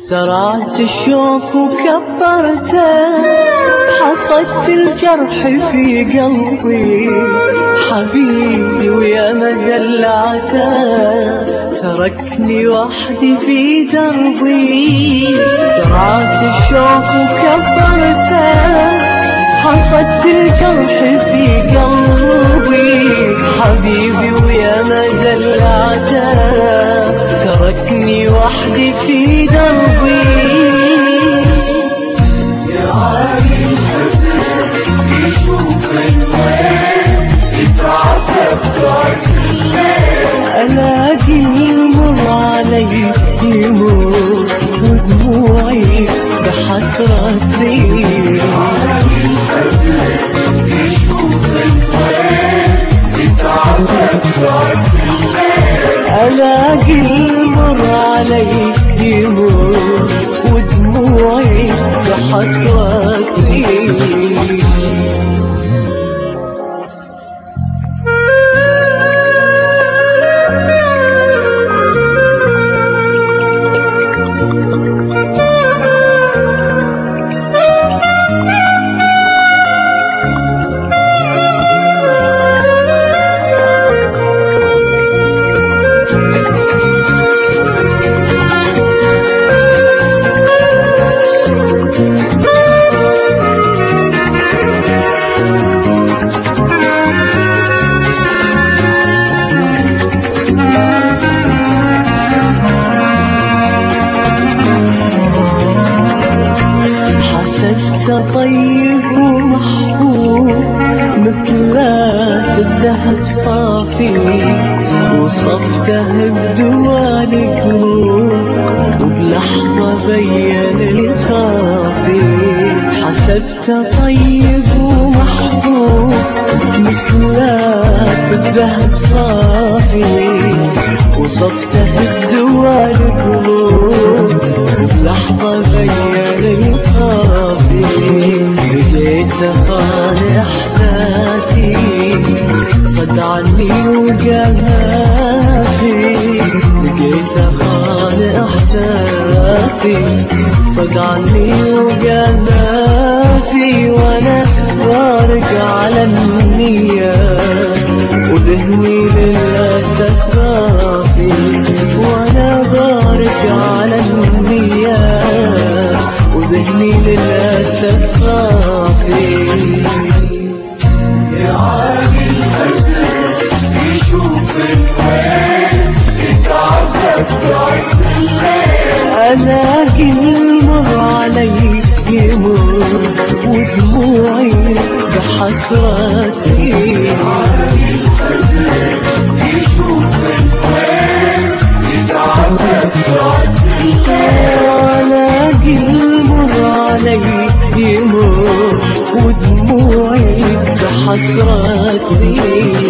زرعت الشوق وكبرته، حصدت الجرح في قلبي حبيبي ويا ما دلعته، تركني وحدي في دربي. زرعت الشوق وكبرته، حصدت الجرح في قلبي حبيبي ويا ما دلعته، تركني وحدي في دربي. يا عالي الحزن يشوف الوين يتعذب بعد الليل، ألاقي المر علي يمر ودموعي بحسرتي. يا عالي الحزن يشوف الوين يتعذب بعد الليل، ألاقي المر علي يمر ودموعي بحسرتي. طيب ومحبوب مثلات الذهب صافي، وصفته بدوال قلوب وبلحظة بين الخافي. حسبته طيب ومحبوب مثلات الذهب صافي، وصفته بدوال قلوب وبلحظة بين الخافي. لقيته خان احساسي صد عني وقاسي، لقيته خان احساسي صد عني وقاسي. وانا فارق على النية وذهني للاسف غافي، وانا فارق على النية وذهني للاسف غافي. يا عالي الحزن يشوف الوين يتعذب بعد الليل، ألاقي المر علي يمر ودموعي بحسرتي. يا عالي الحزن يشوف الوين يتعذب بعد الليل، ألاقي المر علي يمر ودموعي بحسرتي.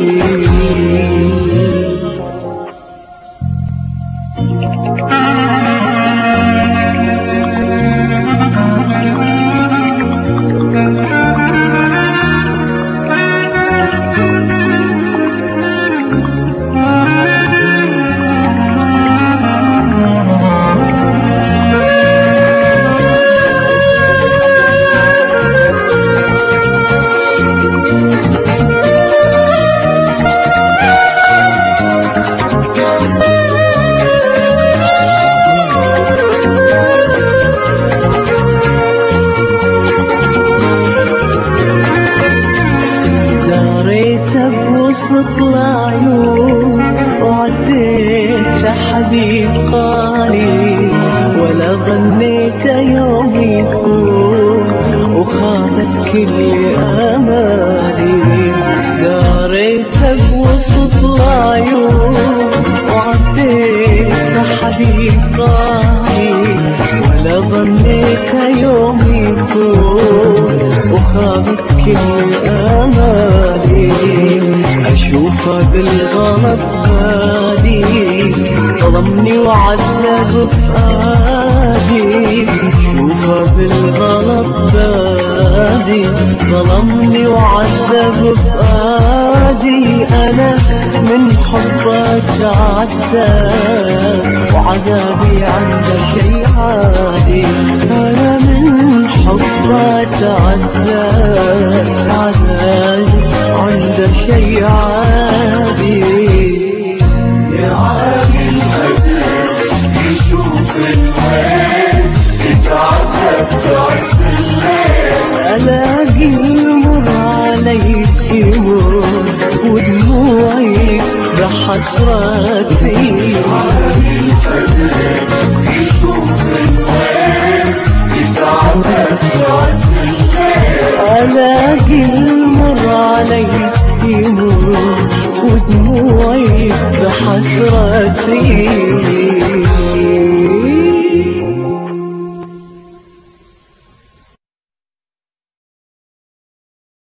بوسط العيون وعديت حبيب قالي، ولا ظنيت يوم يكون وخانت كل امالي. داريت بوسط العيون وعديت حبيب قالي، ولا ظنيت يوم يكون وخانت كل امالي. اشوفه بالغلط غادي ظلمني وعذب فؤادي، اشوفه بالغلط غادي ظلمني وعذب فؤادي. انا من حبك تعذب عذابي عنده شي عادي. أنا من حبه تعذب، عذابي عنده شي عادي. يا عادي الحزن يشوف الوين يتعذب بعز الليل. ألاقي المر علي يمر ودموعي بحسرتي. عادي الحزن يشوف الوين يتعذب بعز الليل. ألاقي المر علي يمر ودموعي بحسرتي.